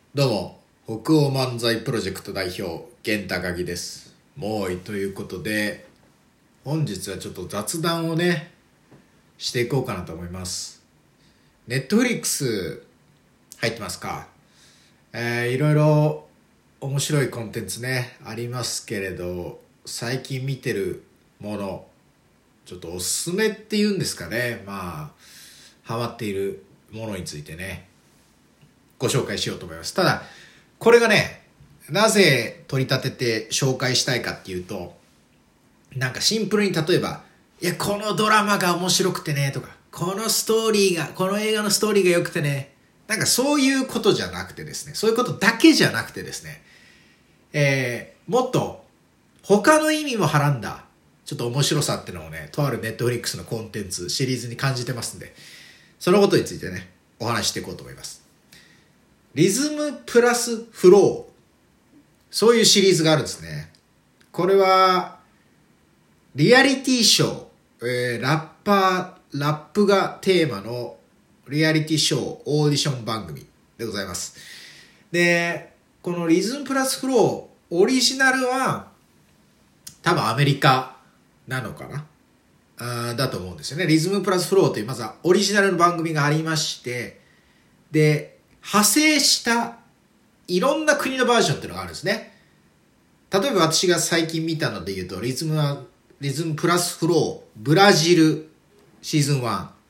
どうも、北欧漫才プロジェクト代表、源高木です。もういということで、本日はちょっと雑談をね、していこうかなと思います。ネットフリックス入ってますか？いろいろ面白いコンテンツね、ありますけれど、最近見てるもの、ちょっとおすすめっていうんですかね。ハマっているものについてね、ご紹介しようと思います。ただ、これがね、なぜ取り立てて紹介したいかっていうと、なんかシンプルに例えば、いや、このドラマが面白くてね、とか、この映画のストーリーが良くてね、なんかそういうことじゃなくてですね、そういうことだけじゃなくてですね、もっと他の意味もはらんだ、ちょっと面白さっていうのをね、とあるネットフリックスのコンテンツ、シリーズに感じてますんで、そのことについてね、お話ししていこうと思います。リズムプラスフロー。そういうシリーズがあるんですね。これは、リアリティショー、ラップがテーマのリアリティショー、オーディション番組でございます。で、このリズムプラスフロー、オリジナルは、多分アメリカなのかなだと思うんですよね。リズムプラスフローという、まずはオリジナルの番組がありまして、で、派生したいろんな国のバージョンっていうのがあるんですね。例えば私が最近見たので言うと、リズムプラスフロー、ブラジルシーズン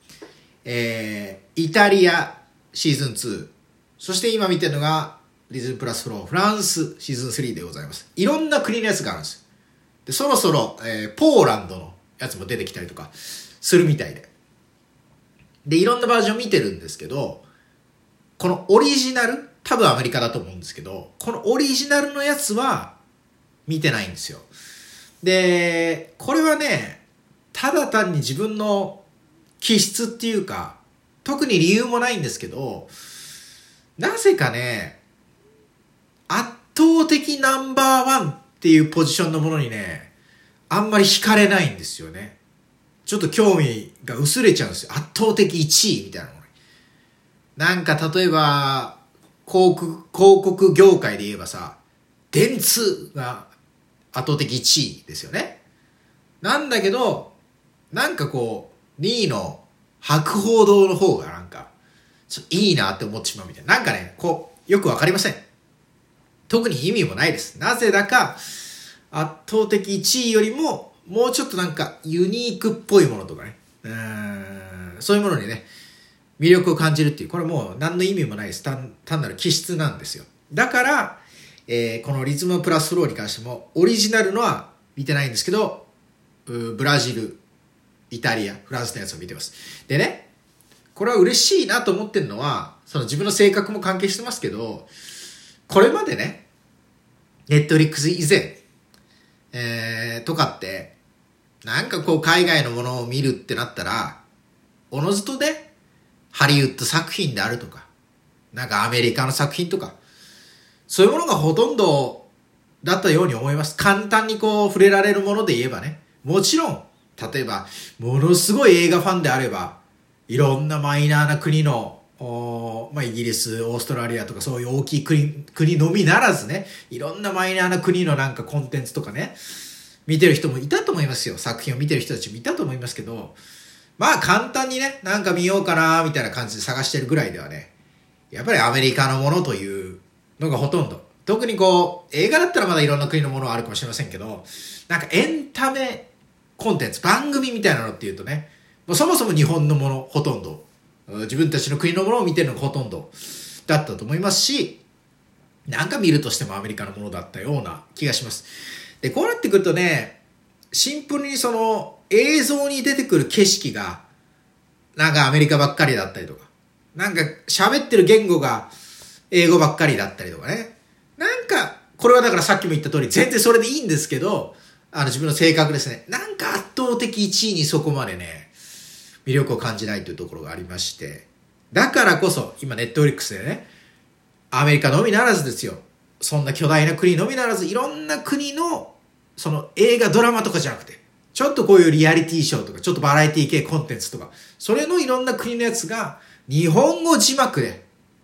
1、イタリアシーズン2、そして今見てるのがリズムプラスフロー、フランスシーズン3でございます。いろんな国のやつがあるんです。で、そろそろ、ポーランドのやつも出てきたりとかするみたいで。で、いろんなバージョン見てるんですけど、このオリジナル、多分アメリカだと思うんですけど、このオリジナルのやつは見てないんですよ。で、これはね、ただ単に自分の気質っていうか、特に理由もないんですけど、なぜかね、圧倒的ナンバーワンっていうポジションのものにね、あんまり惹かれないんですよね。ちょっと興味が薄れちゃうんですよ。圧倒的1位みたいなものに。なんか例えば、広告業界で言えばさ、電通が圧倒的1位ですよね。なんだけど、なんかこう、2位の博報堂の方がなんか、ちょっといいなって思ってしまうみたいな。なんかね、よくわかりません。特に意味もないです。なぜだか、圧倒的1位よりも、もうちょっとなんかユニークっぽいものとかね。そういうものにね、魅力を感じるっていう、これもう何の意味もないです。単なる気質なんですよ。だから、このリズムプラスフローに関しても、オリジナルのは見てないんですけど、ブラジル、イタリア、フランスのやつを見てます。でね、これは嬉しいなと思ってるのは、その自分の性格も関係してますけど、これまでね、ネットフリックス以前、とかって、なんかこう海外のものを見るってなったら、おのずとね、ハリウッド作品であるとか、なんかアメリカの作品とか、そういうものがほとんどだったように思います。簡単にこう触れられるもので言えばね。もちろん、例えば、ものすごい映画ファンであれば、いろんなマイナーな国の、イギリス、オーストラリアとかそういう大きい国のみならずね、いろんなマイナーな国のなんかコンテンツとかね、見てる人もいたと思いますよ。作品を見てる人たちもいたと思いますけど、まあ簡単にね、なんか見ようかなみたいな感じで探してるぐらいではね、やっぱりアメリカのものというのがほとんど。特にこう、映画だったらまだいろんな国のものはあるかもしれませんけど、なんかエンタメコンテンツ、番組みたいなのっていうとね、もうそもそも日本のもの、ほとんど。自分たちの国のものを見てるのがほとんどだったと思いますし、なんか見るとしてもアメリカのものだったような気がします。で、こうなってくるとね、シンプルにその映像に出てくる景色がなんかアメリカばっかりだったりとか、なんか喋ってる言語が英語ばっかりだったりとかね。なんか、これはだからさっきも言った通り全然それでいいんですけど、自分の性格ですね。なんか圧倒的1位にそこまでね、魅力を感じないというところがありまして。だからこそ、今ネットフリックスでね、アメリカのみならずですよ。そんな巨大な国のみならず、いろんな国の、その映画、ドラマとかじゃなくて、ちょっとこういうリアリティショーとか、ちょっとバラエティ系コンテンツとか、それのいろんな国のやつが、日本語字幕で、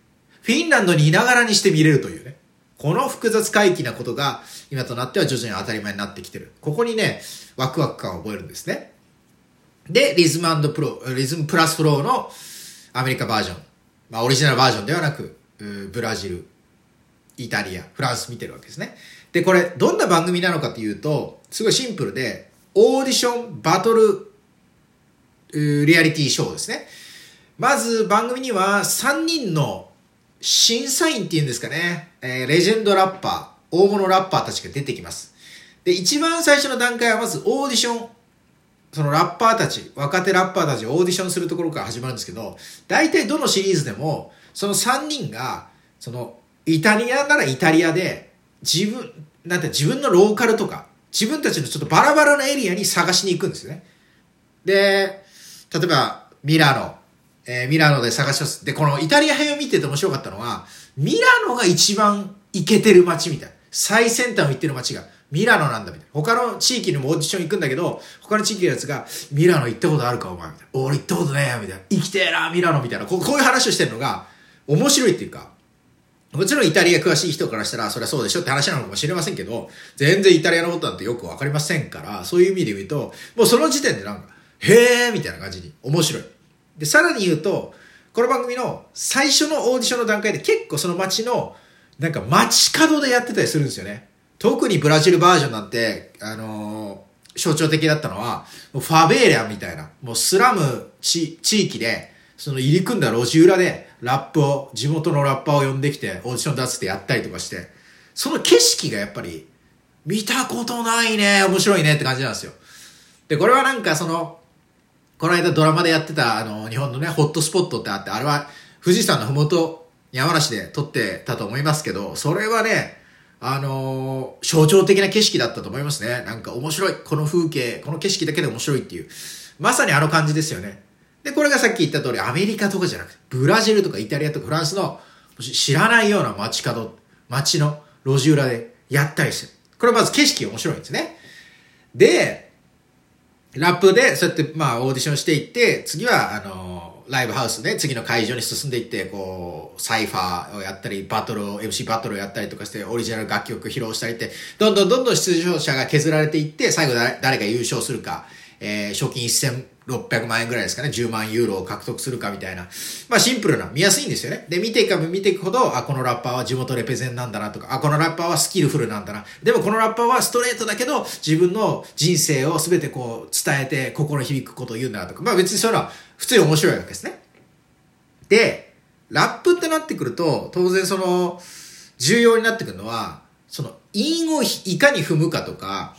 フィンランドにいながらにして見れるというね。この複雑怪奇なことが今となっては徐々に当たり前になってきてる。ここにね、ワクワク感を覚えるんですね。で、リズムプラスフローのアメリカバージョン。まあオリジナルバージョンではなく、ブラジル、イタリア、フランス見てるわけですね。で、これどんな番組なのかというと、すごいシンプルで、オーディションバトルリアリティショーですね。まず番組には3人の審査員っていうんですかね、レジェンドラッパー、大物ラッパーたちが出てきます。で、一番最初の段階はまずオーディション、そのラッパーたち、若手ラッパーたちをオーディションするところから始まるんですけど、大体どのシリーズでも、その3人が、その、イタリアならイタリアで、自分のローカルとか、自分たちのちょっとバラバラなエリアに探しに行くんですよね。で、例えば、ミラノで探します。で、このイタリア編を見てて面白かったのは、ミラノが一番イケてる街みたいな。最先端を行ってる街がミラノなんだみたいな。他の地域にもオーディション行くんだけど、他の地域のやつが、ミラノ行ったことあるかお前みたいな。俺行ったことねえよみたいな。行きてえなミラノみたいな。こういう話をしてるのが面白いっていうか、もちろんイタリア詳しい人からしたらそりゃそうでしょって話なのかもしれませんけど、全然イタリアのことなんてよくわかりませんから、そういう意味で言うと、もうその時点でなんか、へーみたいな感じに面白い。で、さらに言うと、この番組の最初のオーディションの段階で結構その街の、なんか街角でやってたりするんですよね。特にブラジルバージョンなんて、象徴的だったのは、もうファベーラみたいな、もうスラム地域で、その入り組んだ路地裏で、地元のラッパーを呼んできて、オーディション出すってやったりとかして、その景色がやっぱり、見たことないね、面白いねって感じなんですよ。で、これはなんかこの間ドラマでやってた、日本のね、ホットスポットってあって、あれは富士山のふもと、山梨で撮ってたと思いますけど、それはね、象徴的な景色だったと思いますね。なんか面白い。この風景、この景色だけで面白いっていう。まさにあの感じですよね。で、これがさっき言った通り、アメリカとかじゃなくて、ブラジルとかイタリアとかフランスの知らないような街の路地裏でやったりしてる。これまず景色面白いんですね。で、ラップで、そうやって、まあ、オーディションしていって、次は、ライブハウスで、次の会場に進んでいって、こう、サイファーをやったり、MC バトルをやったりとかして、オリジナル楽曲披露したりって、どんどん出場者が削られていって、最後誰が優勝するか、賞金1600万円ぐらいですかね、10万ユーロを獲得するかみたいな。まあシンプルな、見やすいんですよね。で、見ていくほど、このラッパーは地元レペゼンなんだなとか、このラッパーはスキルフルなんだな。でもこのラッパーはストレートだけど、自分の人生を全てこう伝えて心響くことを言うんだなとか。まあ別にそういうのは普通に面白いわけですね。で、ラップってなってくると、当然重要になってくるのは、韻をいかに踏むかとか、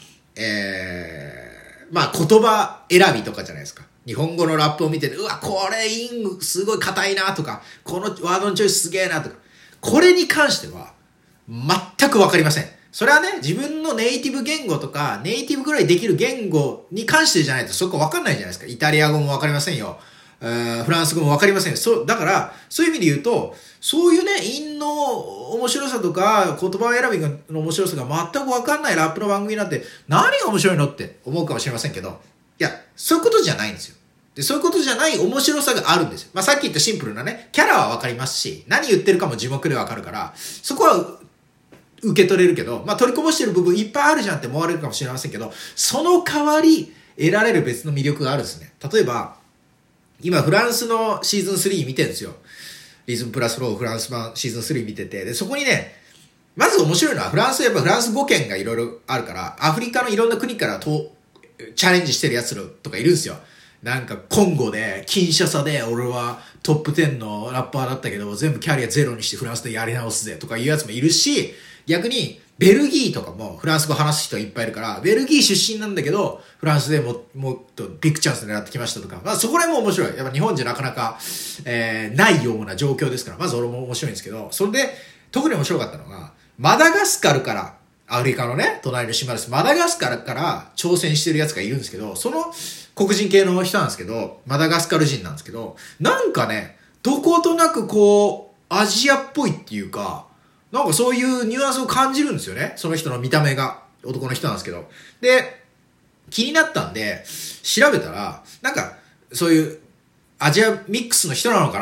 まあ言葉選びとかじゃないですか。日本語のラップを見てて、うわ、これ韻すごい硬いなとか、このワードのチョイスすげえなとか、これに関しては全くわかりません。それはね、自分のネイティブ言語とか、ネイティブぐらいできる言語に関してじゃないとそこわかんないじゃないですか。イタリア語もわかりませんよ。フランス語もわかりませんよ。だから、そういう意味で言うと、そういうね、韻の面白さとか、言葉選びの面白さが全くわかんないラップの番組なんて、何が面白いのって思うかもしれませんけど、いや、そういうことじゃないんですよ。で、そういうことじゃない面白さがあるんですよ。まあ、さっき言ったシンプルなね、キャラはわかりますし、何言ってるかも字幕でわかるから、そこは受け取れるけど、まあ、取りこぼしてる部分いっぱいあるじゃんって思われるかもしれませんけど、その代わり得られる別の魅力があるんですね。例えば、今フランスのシーズン3見てるんですよ。リズムプラスローフランス版シーズン3見てて、で、そこにね、まず面白いのはフランス語圏がいろいろあるから、アフリカのいろんな国からチャレンジしてるやつらとかいるんですよ。なんかコンゴで、キンシャサで俺はトップ10のラッパーだったけど、全部キャリアゼロにしてフランスでやり直すぜとかいうやつもいるし、逆にベルギーとかもフランス語話す人いっぱいいるから、ベルギー出身なんだけど、フランスでもっとビッグチャンス狙ってきましたとか、まあそこら辺も面白い。やっぱ日本じゃなかなか、ないような状況ですから、まず俺も面白いんですけど、それで特に面白かったのが、マダガスカルから、アフリカのね、隣の島です。マダガスカルから挑戦してるやつがいるんですけど、その黒人系の人なんですけど、マダガスカル人なんですけど、なんかね、どことなくこう、アジアっぽいっていうか、なんかそういうニュアンスを感じるんですよね。その人の見た目が。男の人なんですけど。で、気になったんで、調べたら、なんか、そういうアジアミックスの人なのかなとか、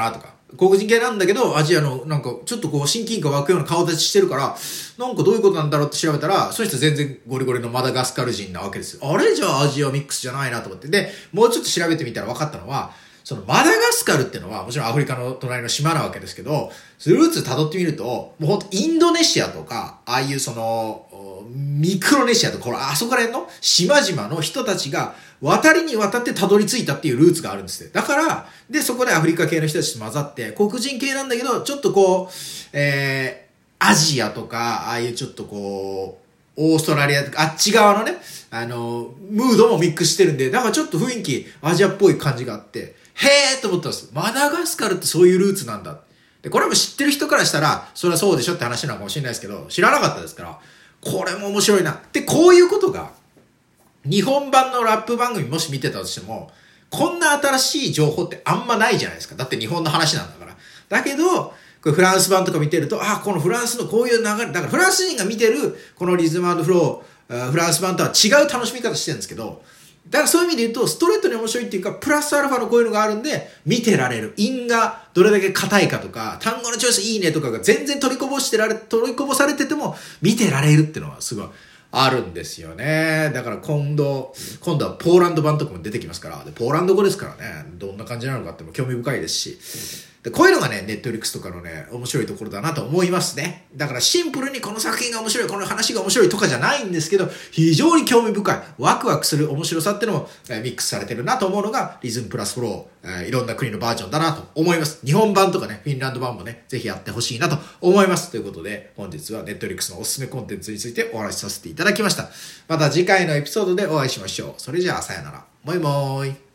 黒人系なんだけど、アジアのなんかちょっとこう親近感湧くような顔立ちしてるから、なんかどういうことなんだろうって調べたら、その人全然ゴリゴリのマダガスカル人なわけですよ。あれじゃあアジアミックスじゃないなと思って。で、もうちょっと調べてみたら分かったのは、そのマダガスカルってのはもちろんアフリカの隣の島なわけですけど、ルーツ辿ってみると、もうほんとインドネシアとか、ああいうその、ミクロネシアとか、あそこら辺の島々の人たちが渡りに渡ってたどり着いたっていうルーツがあるんですよ。だから、で、そこでアフリカ系の人たちと混ざって、黒人系なんだけど、ちょっとこう、アジアとか、ああいうちょっとこう、オーストラリアとか、あっち側のね、ムードもミックスしてるんで、だからちょっと雰囲気アジアっぽい感じがあって、へーと思ったんです。マダガスカルってそういうルーツなんだ。で、これも知ってる人からしたら、それはそうでしょって話なのかもしれないですけど、知らなかったですから、これも面白いな。で、こういうことが、日本版のラップ番組もし見てたとしても、こんな新しい情報ってあんまないじゃないですか。だって日本の話なんだから。だけど、これフランス版とか見てると、このフランスのこういう流れ、だからフランス人が見てる、このリズム&フロー、フランス版とは違う楽しみ方してるんですけど、だからそういう意味で言うと、ストレートに面白いっていうか、プラスアルファのこういうのがあるんで、見てられる。韻がどれだけ硬いかとか、単語のチョイスいいねとかが全然取りこぼされてても、見てられるっていうのはすごいあるんですよね。だから今度はポーランド版とかも出てきますから、でポーランド語ですからね、どんな感じなのかっても興味深いですし、でこういうのがね、ネットフリックスとかのね、面白いところだなと思いますね。だからシンプルにこの作品が面白い、この話が面白いとかじゃないんですけど、非常に興味深い、ワクワクする面白さっていうのもミックスされてるなと思うのが、リズムプラスフロー、いろんな国のバージョンだなと思います。日本版とかね、フィンランド版もね、ぜひやってほしいなと思います。ということで、本日はネットフリックスのおすすめコンテンツについてお話しさせていただきました。また次回のエピソードでお会いしましょう。それじゃあ、さよなら。もいもーい。